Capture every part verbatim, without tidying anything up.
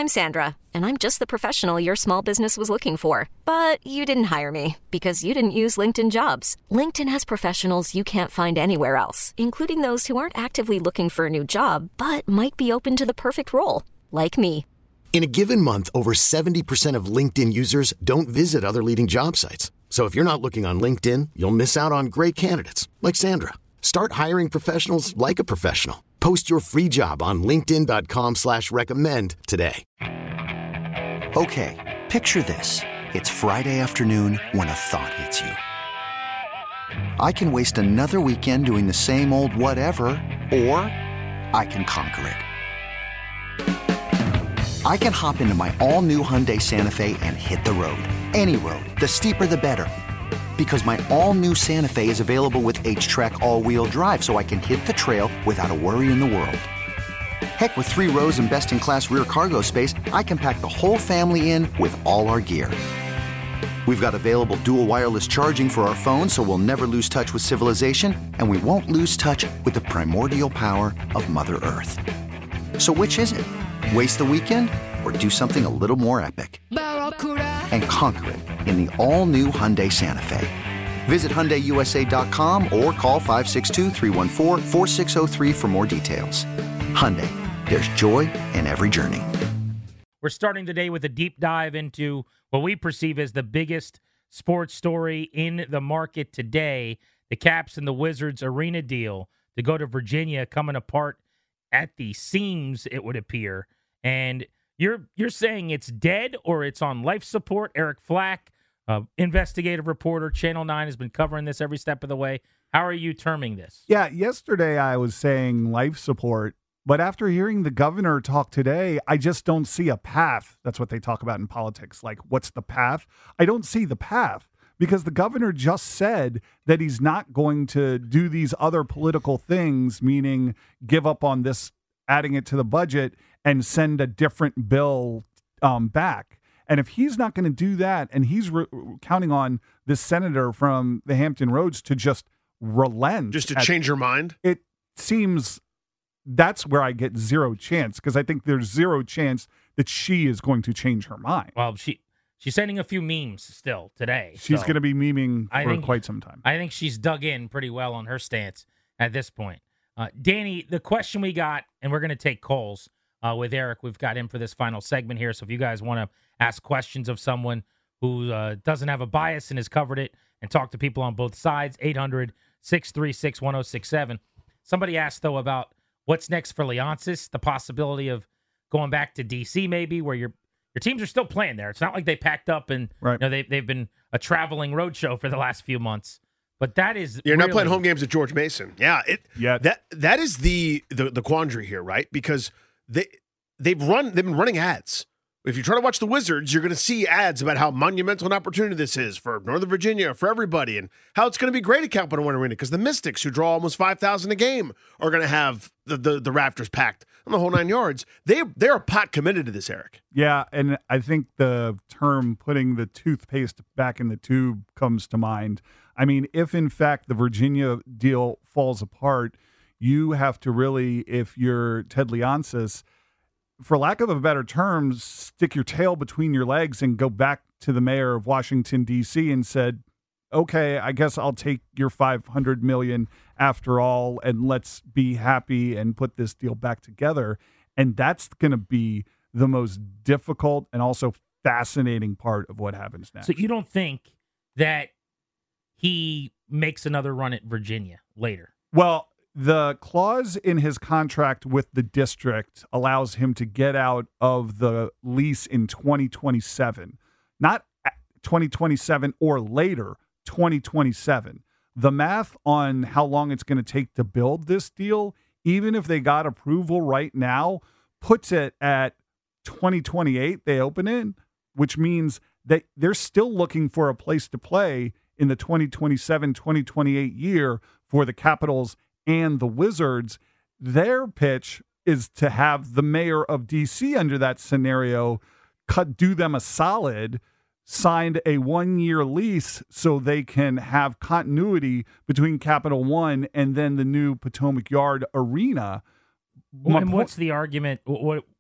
I'm Sandra, and I'm just the professional your small business was looking for. But you didn't hire me because you didn't use LinkedIn Jobs. LinkedIn has professionals you can't find anywhere else, including those who aren't actively looking for a new job, but might be open to the perfect role, like me. In a given month, over seventy percent of LinkedIn users don't visit other leading job sites. So if you're not looking on LinkedIn, you'll miss out on great candidates like Sandra. Start hiring professionals like a professional. Post your free job on linkedin dot com slash recommend today. Okay, picture this. It's Friday afternoon when a thought hits you. I can waste another weekend doing the same old whatever, or I can conquer it. I can hop into my all-new Hyundai Santa Fe and hit the road. Any road. The steeper, the better. Because my all-new Santa Fe is available with H-Track all-wheel drive, so I can hit the trail without a worry in the world. Heck, with three rows and best-in-class rear cargo space, I can pack the whole family in with all our gear. We've got available dual wireless charging for our phones, so we'll never lose touch with civilization, and we won't lose touch with the primordial power of Mother Earth. So which is it? Waste the weekend or do something a little more epic? And conquer it in the all-new Hyundai Santa Fe. Visit Hyundai U S A dot com or call five six two, three one four, four six zero three for more details. Hyundai, there's joy in every journey. We're starting today with a deep dive into what we perceive as the biggest sports story in the market today, the Caps and the Wizards arena deal to go to Virginia coming apart at the seams, it would appear. And you're you're saying it's dead or it's on life support. Eric Flack, uh, investigative reporter, Channel nine, has been covering this every step of the way. How are you terming this? Yeah, yesterday I was saying life support, but after hearing the governor talk today, I just don't see a path. That's what they talk about in politics. Like, what's the path? I don't see the path because the governor just said that he's not going to do these other political things, meaning give up on this, adding it to the budget, and send a different bill um, back. And if he's not going to do that, and he's re- counting on this senator from the Hampton Roads to just relent. Just to at, change your mind? It seems that's where I get zero chance, because I think there's zero chance that she is going to change her mind. Well, she she's sending a few memes still today. She's so going to be memeing I for think, quite some time. I think she's dug in pretty well on her stance at this point. Uh, Danny, the question we got, and we're going to take calls uh, with Eric. We've got him for this final segment here. So if you guys want to ask questions of someone who uh, doesn't have a bias and has covered it and talk to people on both sides, eight hundred, six three six, one oh six seven. Somebody asked, though, about what's next for Leonsis, the possibility of going back to D C maybe, where your your teams are still playing there. It's not like they packed up and right. you know, they, they've been a traveling roadshow for the last few months. But that is You're really... not playing home games at George Mason. Yeah, it yeah. that that is the, the the quandary here, right? Because they they've run they've been running ads. If you try to watch the Wizards, you're going to see ads about how monumental an opportunity this is for Northern Virginia, for everybody, and how it's going to be great at Capital One Arena because the Mystics, who draw almost five thousand a game, are going to have the, the the rafters packed on the whole nine yards. They they're pot committed to this, Eric. Yeah, and I think the term putting the toothpaste back in the tube comes to mind. I mean, if in fact the Virginia deal falls apart, you have to really, if you're Ted Leonsis, for lack of a better term, stick your tail between your legs and go back to the mayor of Washington, D C and said, okay, I guess I'll take your five hundred million dollars after all, and let's be happy and put this deal back together. And that's going to be the most difficult and also fascinating part of what happens next. So you don't think that he makes another run at Virginia later? Well, the clause in his contract with the district allows him to get out of the lease in twenty twenty-seven, not twenty twenty-seven or later, twenty twenty-seven. The math on how long it's going to take to build this deal, even if they got approval right now, puts it at twenty twenty-eight. They open it, which means that they're still looking for a place to play in the twenty twenty-seven, twenty twenty-eight year for the Capitals and the Wizards. Their pitch is to have the mayor of D C under that scenario cut, do them a solid, signed a one-year lease so they can have continuity between Capital One and then the new Potomac Yard Arena. And what's the argument? What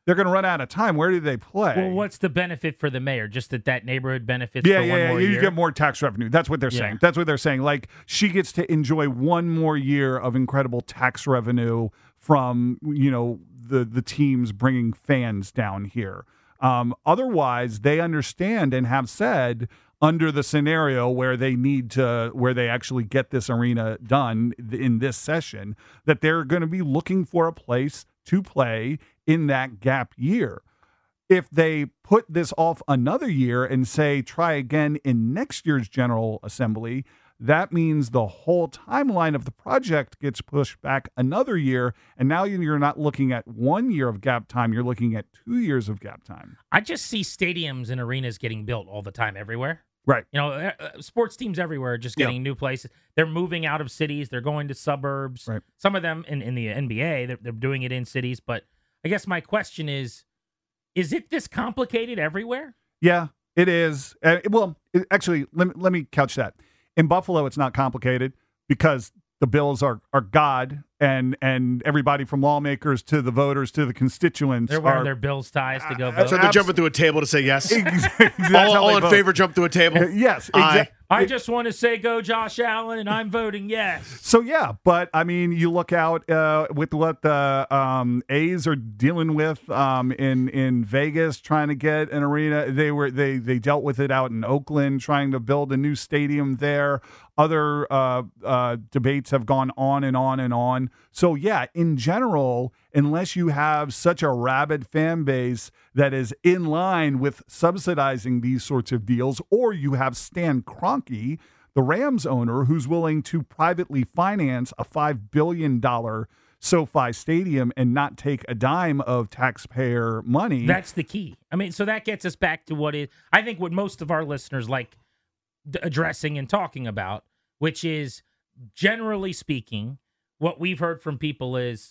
they're going to run out of time. Where do they play? Well, what's the benefit for the mayor? Just that that neighborhood benefits yeah, for yeah, one yeah. more You year? get more tax revenue. That's what they're Yeah. saying. That's what they're saying. Like, she gets to enjoy one more year of incredible tax revenue from, you know, the the teams bringing fans down here. Um, otherwise, they understand and have said, under the scenario where they need to, where they actually get this arena done in this session, that they're going to be looking for a place to play in that gap year. If they put this off another year and say, try again in next year's General Assembly, that means the whole timeline of the project gets pushed back another year. And now you're not looking at one year of gap time. You're looking at two years of gap time. I just see stadiums and arenas getting built all the time everywhere. Right. You know, uh, uh, sports teams everywhere are just getting Yeah. new places. They're moving out of cities. They're going to suburbs. Right. Some of them in, in the N B A, they're, they're doing it in cities. But I guess my question is, is it this complicated everywhere? Yeah, it is. Uh, well, it, actually, let me, let me couch that. In Buffalo, it's not complicated because the Bills are are God, and and everybody from lawmakers to the voters to the constituents They're wearing are their Bills ties to go Uh, vote. So they're Abs- jumping through a table to say yes. Exactly. That's all how all they in vote. favor jump to a table. Uh, yes, Aye. exactly. I just want to say go Josh Allen, and I'm voting yes. So yeah, but I mean, you look out uh, with what the um, A's are dealing with um, in in Vegas, trying to get an arena. They were they they dealt with it out in Oakland, trying to build a new stadium there. Other uh, uh, debates have gone on and on and on. So yeah, in general, unless you have such a rabid fan base that is in line with subsidizing these sorts of deals, or you have Stan Kroenke, the Rams owner, who's willing to privately finance a five billion dollars SoFi Stadium and not take a dime of taxpayer money. That's the key. I mean, so that gets us back to what is, I think, what most of our listeners like d- addressing and talking about, which is, generally speaking, what we've heard from people is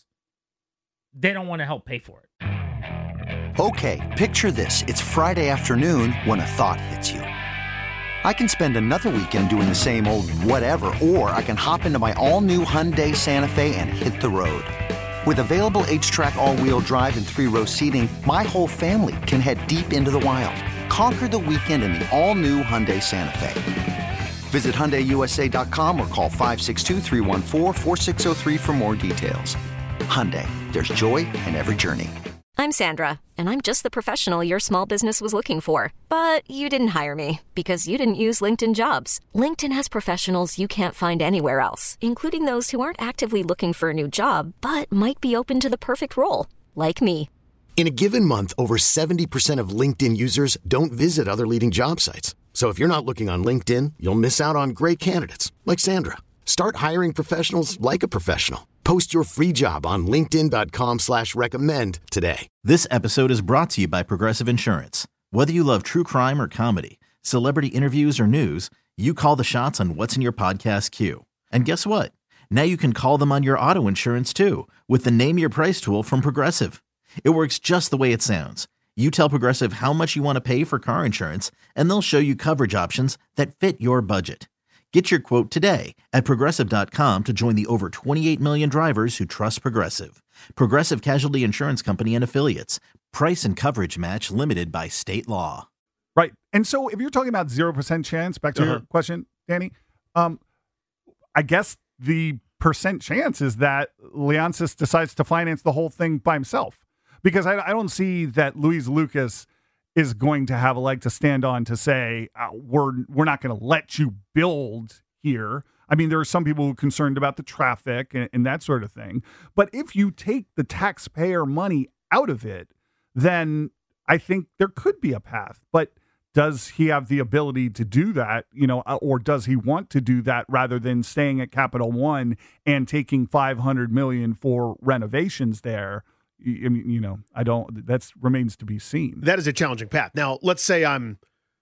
they don't want to help pay for it. Okay, picture this. It's Friday afternoon when a thought hits you. I can spend another weekend doing the same old whatever, or I can hop into my all-new Hyundai Santa Fe and hit the road. With available H-Track all-wheel drive and three-row seating, my whole family can head deep into the wild. Conquer the weekend in the all-new Hyundai Santa Fe. Visit Hyundai U S A dot com or call five six two, three one four, four six zero three for more details. Hyundai, there's joy in every journey. I'm Sandra, and I'm just the professional your small business was looking for. But you didn't hire me because you didn't use LinkedIn Jobs. LinkedIn has professionals you can't find anywhere else, including those who aren't actively looking for a new job, but might be open to the perfect role, like me. In a given month, over seventy percent of LinkedIn users don't visit other leading job sites. So if you're not looking on LinkedIn, you'll miss out on great candidates like Sandra. Start hiring professionals like a professional. Post your free job on linkedin dot com slash recommend today. This episode is brought to you by Progressive Insurance. Whether you love true crime or comedy, celebrity interviews or news, you call the shots on what's in your podcast queue. And guess what? Now you can call them on your auto insurance too with the Name Your Price tool from Progressive. It works just the way it sounds. You tell Progressive how much you want to pay for car insurance, and they'll show you coverage options that fit your budget. Get your quote today at Progressive dot com to join the over twenty-eight million drivers who trust Progressive. Progressive Casualty Insurance Company and Affiliates. Price and coverage match limited by state law. Right. And so if you're talking about zero percent chance, back to Uh-huh. your question, Danny, um, I guess the percent chance is that Leonsis decides to finance the whole thing by himself. Because I, I don't see that Luis Lucas is going to have a leg to stand on to say, uh, we're we're not going to let you build here. I mean, there are some people who are concerned about the traffic and, and that sort of thing. But if you take the taxpayer money out of it, then I think there could be a path. But does he have the ability to do that, you know, or does he want to do that rather than staying at Capital One and taking five hundred million dollars for renovations there? I mean, you know, I don't, that remains to be seen. That is a challenging path. Now, let's say I'm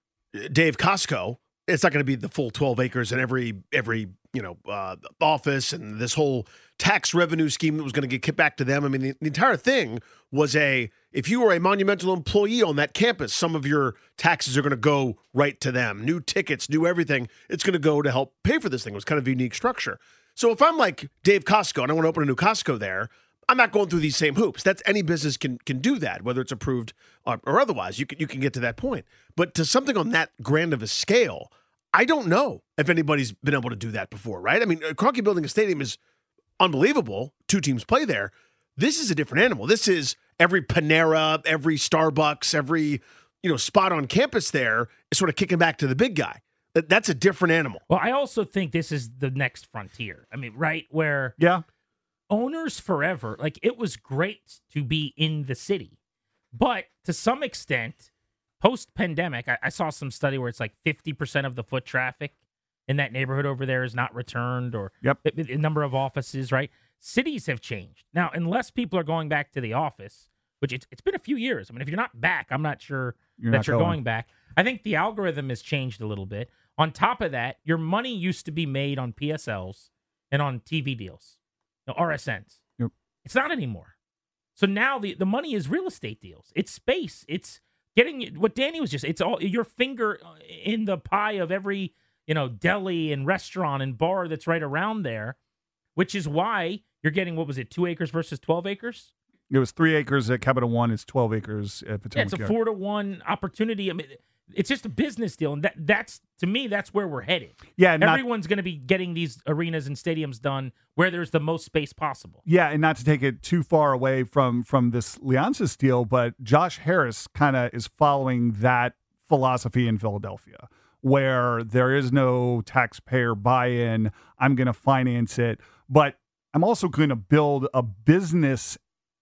Dave Costco. It's not going to be the full twelve acres in every, every you know, uh, office and this whole tax revenue scheme that was going to get kicked back to them. I mean, the, the entire thing was a, if you were a Monumental employee on that campus, some of your taxes are going to go right to them. New tickets, new everything. It's going to go to help pay for this thing. It was kind of a unique structure. So if I'm like Dave Costco and I want to open a new Costco there, I'm not going through these same hoops. That's any business can can do that, whether it's approved or, or otherwise. You can you can get to that point. But to something on that grand of a scale, I don't know if anybody's been able to do that before, right? I mean, Kroenke building a stadium is unbelievable. Two teams play there. This is a different animal. This is every Panera, every Starbucks, every you know spot on campus there is sort of kicking back to the big guy. That That's a different animal. Well, I also think this is the next frontier. I mean, right where Yeah. owners forever, like it was great to be in the city, but to some extent, post-pandemic, I, I saw some study where it's like fifty percent of the foot traffic in that neighborhood over there is not returned, or Yep. the, the number of offices, right? Cities have changed. Now, unless people are going back to the office, which it's, it's been a few years. I mean, if you're not back, I'm not sure You're that not you're going. going back. I think the algorithm has changed a little bit. On top of that, your money used to be made on P S Ls and on T V deals, no, R S Ns. Yep. It's not anymore. So now the, the money is real estate deals. It's space. It's getting what Danny was just. It's all your finger in the pie of every you know deli and restaurant and bar that's right around there, which is why you're getting what was it, two acres versus twelve acres? It was three acres at Capital One. It's twelve acres at Potomac Yeah, it's a Yard. four to one opportunity. I mean, it's just a business deal, and that that's to me that's where we're headed. Yeah, not, Everyone's going to be getting these arenas and stadiums done where there's the most space possible. yeah, and not to take it too far away from from this Liansis deal, but Josh Harris kind of is following that philosophy in Philadelphia, where there is no taxpayer buy-in. I'm going to finance it, but I'm also going to build a business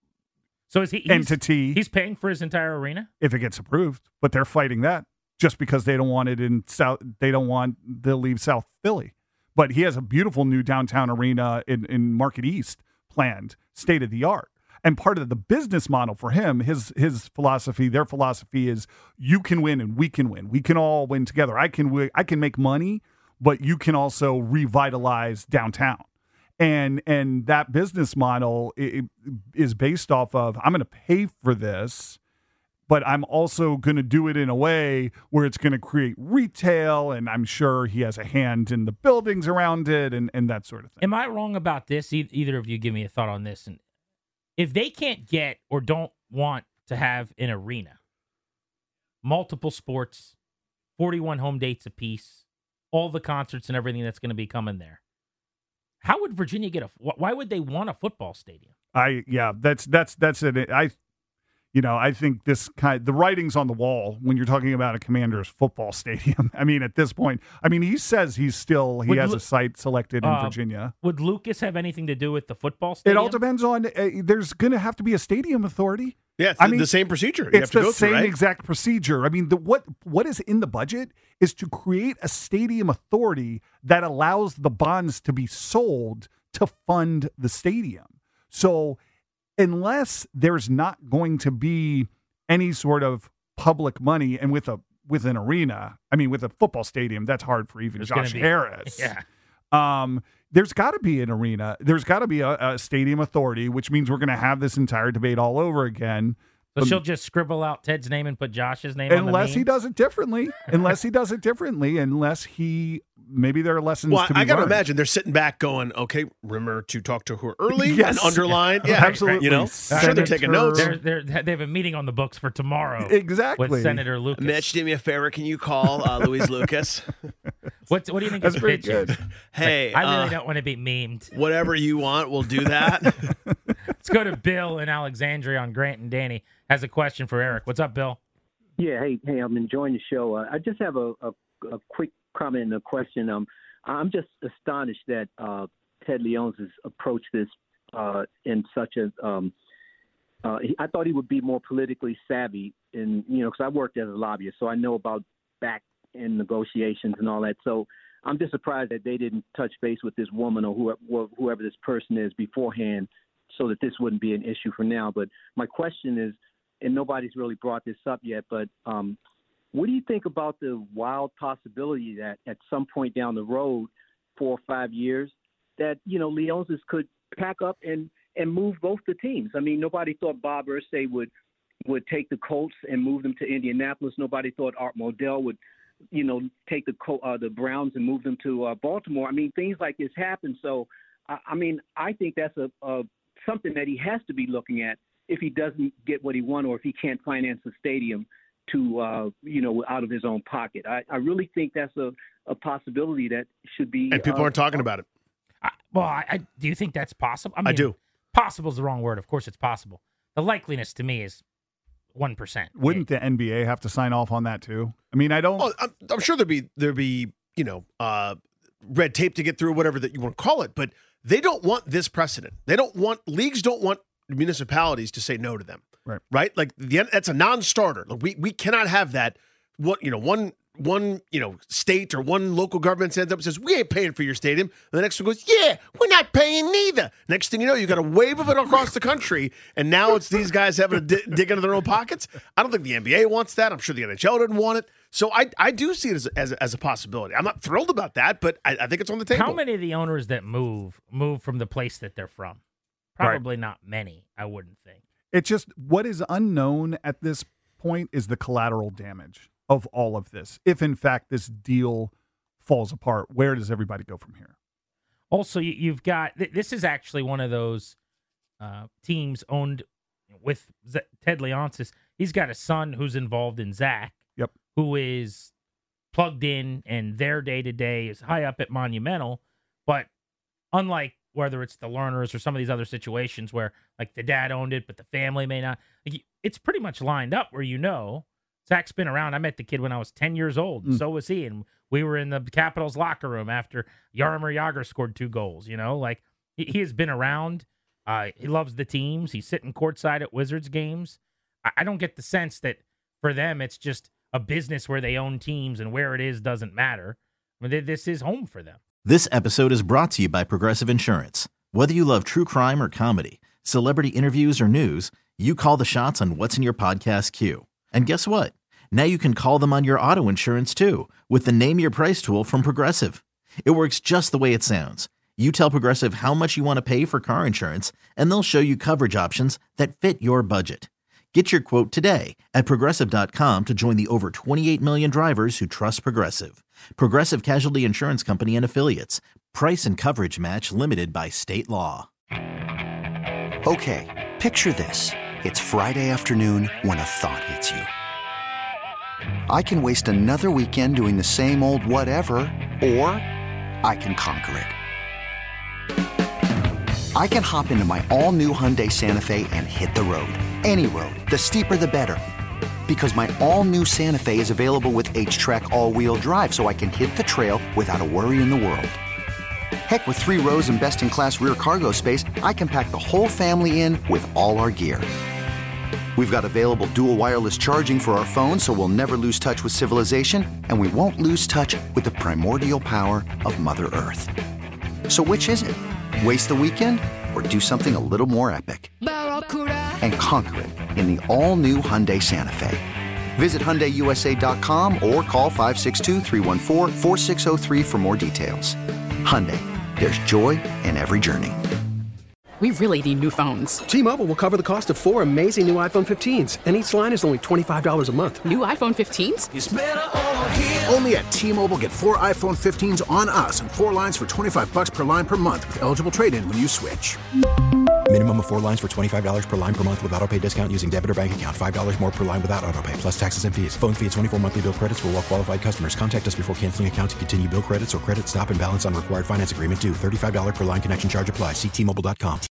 So is he he's, entity He's paying for his entire arena. if it gets approved, but they're fighting that just because they don't want it in South. They don't want they'll leave South Philly, but he has a beautiful new downtown arena in, in Market East planned, state of the art. And part of the business model for him, his his philosophy, their philosophy is you can win and we can win. We can all win together. I can wi- I can make money, but you can also revitalize downtown. And and that business model i- is based off of I'm going to pay for this, but I'm also going to do it in a way where it's going to create retail, and I'm sure he has a hand in the buildings around it and, and that sort of thing. Am I wrong about this? E- either of you give me a thought on this. And if they can't get or don't want to have an arena, multiple sports, forty-one home dates apiece, all the concerts and everything that's going to be coming there, how would Virginia get a? wh- Why would they want a football stadium? I yeah, that's that's that's it. I you know, I think this kind the writing's on the wall when you're talking about a Commanders football stadium. I mean, at this point, I mean, he says he's still he Would has Lu- a site selected in Uh, Virginia. Would Lucas have anything to do with the football It stadium? all depends on uh, there's going to have to be a stadium authority. Yeah, it's I the, mean, the same procedure. You have It's to the go same through, right? exact procedure. I mean, the what what is in the budget is to create a stadium authority that allows the bonds to be sold to fund the stadium. So unless there's not going to be any sort of public money, and with a with an arena, I mean, with a football stadium, that's hard for even There's gonna Josh be- Harris. Yeah. Um, there's got to be an arena. There's got to be a, a stadium authority, which means we're going to have this entire debate all over again. So Um, she'll just scribble out Ted's name and put Josh's name on the Unless he memes? does it differently. Unless he does it differently. Unless he maybe there are lessons Well, to be I got to learned. imagine they're sitting back going, okay, remember to talk to her early Yes. and underline. Yeah, Absolutely. You know, I'm sure they're taking notes. They're, they're, they have a meeting on the books for tomorrow Exactly. with Senator Lucas. Mitch, do me a favor. Can you call uh, Louise Lucas? What, what do you think That's his pretty pitch is? good. Hey, I really uh, don't want to be memed. whatever you want, we'll do that. Let's go to Bill in Alexandria on Grant and Danny. Has a question for Eric. What's up, Bill? Yeah, hey, hey, I'm enjoying the show. Uh, I just have a, a, a quick comment and a question. Um, I'm just astonished that uh, Ted Leonsis has approached this uh, in such a. Um, uh, he, I thought he would be more politically savvy, in you know, because I worked as a lobbyist, so I know about back end negotiations and all that. So I'm just surprised that they didn't touch base with this woman or whoever, whoever this person is beforehand, so that this wouldn't be an issue for now. But my question is, and nobody's really brought this up yet, but um, what do you think about the wild possibility that at some point down the road, four or five years, that, you know, Leonsis could pack up and, and move both the teams? I mean, nobody thought Bob Irsay would would take the Colts and move them to Indianapolis. Nobody thought Art Modell would, you know, take the Col- uh, the Browns and move them to uh, Baltimore. I mean, things like this happen. So, I, I mean, I think that's a, a something that he has to be looking at if he doesn't get what he wants or if he can't finance the stadium to, uh, you know, out of his own pocket. I, I really think that's a, a possibility that should be. And people uh, aren't talking about it. I, well, I, I do you think that's possible? I, mean, I do. Possible is the wrong word. Of course, it's possible. The likeliness to me is one percent. Wouldn't the N B A have to sign off on that too? I mean, I don't. Oh, I'm, I'm sure there'd be there'd be you know uh, red tape to get through, whatever that you want to call it. But they don't want this precedent. They don't want leagues don't want municipalities to say no to them. Right. Right. Like the that's a non-starter. Like, we we cannot have that. What you know one. One, you know, state or one local government stands up and says, we ain't paying for your stadium. And the next one goes, yeah, we're not paying neither. Next thing you know, you got a wave of it across the country. And now it's these guys having to d- dig into their own pockets. I don't think the N B A wants that. I'm sure the N H L didn't want it. So I I do see it as, as, as a possibility. I'm not thrilled about that, but I, I think it's on the table. How many of the owners that move, move from the place that they're from? Probably right. Not many, I wouldn't think. It's just what is unknown at this point is the collateral damage of all of this. If in fact this deal falls apart, where does everybody go from here? Also, you've got this is actually one of those uh, teams owned with Z- Ted Leonsis. He's got a son who's involved in Zach, yep, who is plugged in, and their day to day is high up at Monumental. But unlike whether it's the Lerners or some of these other situations where like the dad owned it, but the family may not, like, it's pretty much lined up where you know. Zach's been around. I met the kid when I was ten years old. And mm. So was he. And we were in the Capitals locker room after Jaromir Jagr scored two goals. You know, like he, he has been around. Uh, he loves the teams. He's sitting courtside at Wizards games. I, I don't get the sense that for them it's just a business where they own teams and where it is doesn't matter. I mean, this is home for them. This episode is brought to you by Progressive Insurance. Whether you love true crime or comedy, celebrity interviews or news, you call the shots on what's in your podcast queue. And guess what? Now you can call them on your auto insurance too with the Name Your Price tool from Progressive. It works just the way it sounds. You tell Progressive how much you want to pay for car insurance, and they'll show you coverage options that fit your budget. Get your quote today at Progressive dot com to join the over twenty-eight million drivers who trust Progressive. Progressive Casualty Insurance Company and Affiliates. Price and coverage match limited by state law. Okay, picture this. It's Friday afternoon when a thought hits you. I can waste another weekend doing the same old whatever, or I can conquer it. I can hop into my all-new Hyundai Santa Fe and hit the road. Any road. The steeper, the better. Because my all-new Santa Fe is available with H-Track all-wheel drive, so I can hit the trail without a worry in the world. Heck, with three rows and best-in-class rear cargo space, I can pack the whole family in with all our gear. We've got available dual wireless charging for our phones, so we'll never lose touch with civilization, and we won't lose touch with the primordial power of Mother Earth. So which is it? Waste the weekend or do something a little more epic? And conquer it in the all-new Hyundai Santa Fe. Visit Hyundai U S A dot com or call five six two, three one four, four six zero three for more details. Hyundai, there's joy in every journey. We really need new phones. T-Mobile will cover the cost of four amazing new iPhone fifteens, and each line is only twenty-five dollars a month. New iPhone fifteens? It's better over here. Only at T-Mobile, get four iPhone fifteens on us and four lines for twenty-five bucks per line per month with eligible trade-in when you switch. Minimum of four lines for twenty-five dollars per line per month with auto pay discount using debit or bank account. five dollars more per line without auto pay, plus taxes and fees. Phone fee at twenty-four monthly bill credits for well-qualified customers. Contact us before canceling account to continue bill credits or credit stop and balance on required finance agreement due. thirty-five dollars per line connection charge applies. See T Mobile dot com.